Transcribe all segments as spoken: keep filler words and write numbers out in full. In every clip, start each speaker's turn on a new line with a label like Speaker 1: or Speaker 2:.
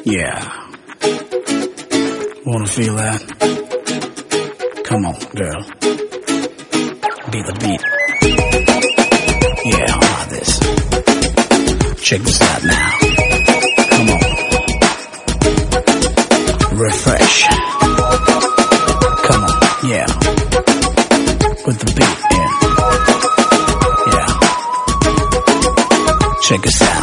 Speaker 1: Yeah. Wanna feel that? Come on, girl. Be the beat. Yeah, how about this? Check this out now. Come on. Refresh. Come on, yeah. With the beat, yeah. Yeah. Check this out.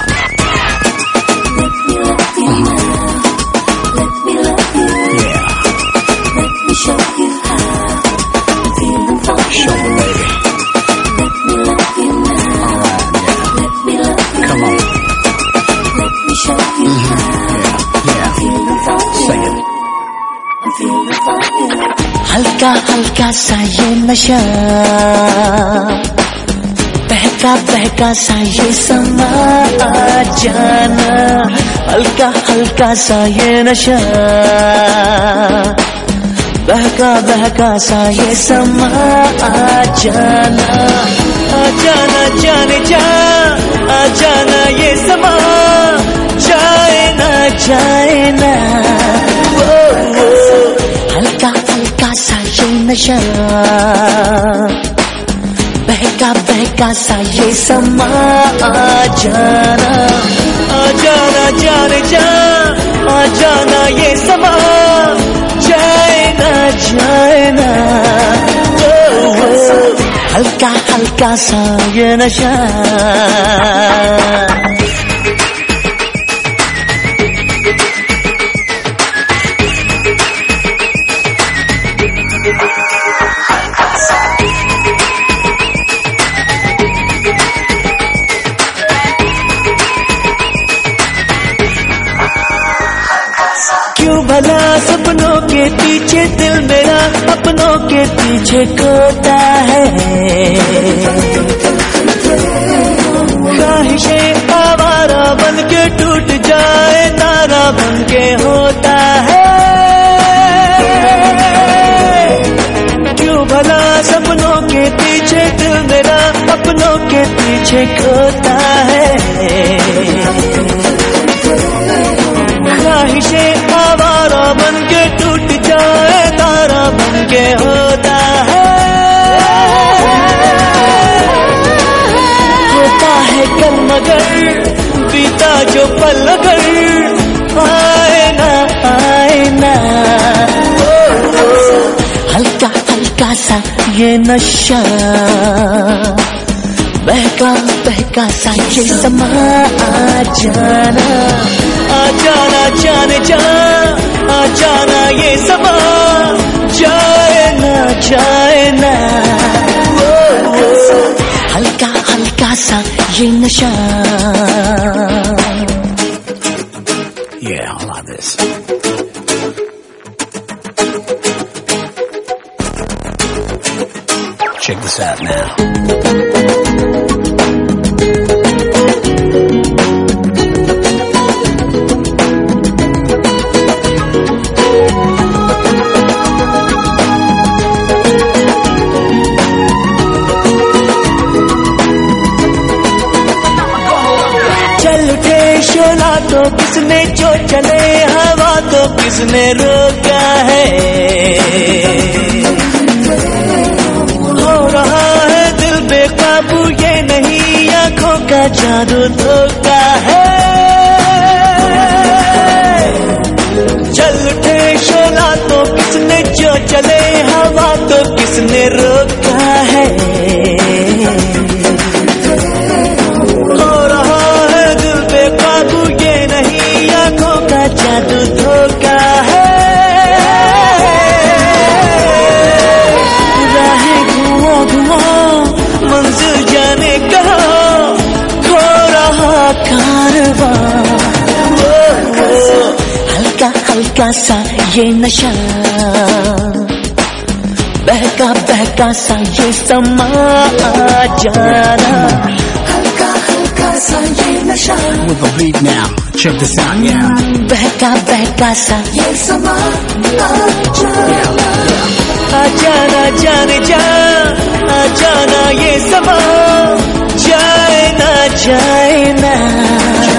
Speaker 2: हल्का हल्का सा ये नशा, बहका बहका सा ये समा जाना, हल्का हल्का सा ये नशा, बहका बहका सा ये समा जाना, आ जाना जाने जा, आ जाना ये समा जाए ना जाए ना, वो वो हल्का हल्का सा ये नशा, बहका बहका सा ये समा जाना, आ जाना जाने जा, आ जाना ये समा जाए ना जाए ना, ओ, ओ, हल्का हल्का सा ये नशा। क्यों भला सपनों के पीछे दिल मेरा अपनों के पीछे खोता है, ख्वाहिशें आवारा बन के टूट जाए तारा बन के होता है, क्यों भला सपनों के पीछे दिल मेरा अपनों के पीछे खोता है, ख्वाहिशें आवारा बन के टूट जाए तारा बन के होता है, होता है कल मगर बीता जो पल अगर आए ना आए ना, ओ, ओ, हल्का हल्का सा ये नशा, बहका बहका सा ये समा जाना, आ जाना जाने जा, आ जाना ये समा जाए ना जाए ना, ओ, ओ, हल्का हल्का सा ये नशा।
Speaker 1: Yeah, how about this? Check this out now.
Speaker 2: शोला तो किसने जो चले हवा तो किसने रोका है, हो रहा है दिल बेकाबू ये नहीं आँखों का जादू धोखा है, चल उठे शोला तो किसने जो चले हवा तो किसने रोका है, जादू धोखा है, राहें घुमा घुमा मंजिल जाने कहा खो रहा कारवां, हल्का हल्का सा ये नशा, बहका बहका सा ये समा जाना, हल्का हल्का सा ये नशा।
Speaker 1: With the beat now. Check this out, yeah.
Speaker 2: बहका बहका सा ये समा जाना, आ जाना जाने जा, आ जाना ये समा जाए ना जाए ना।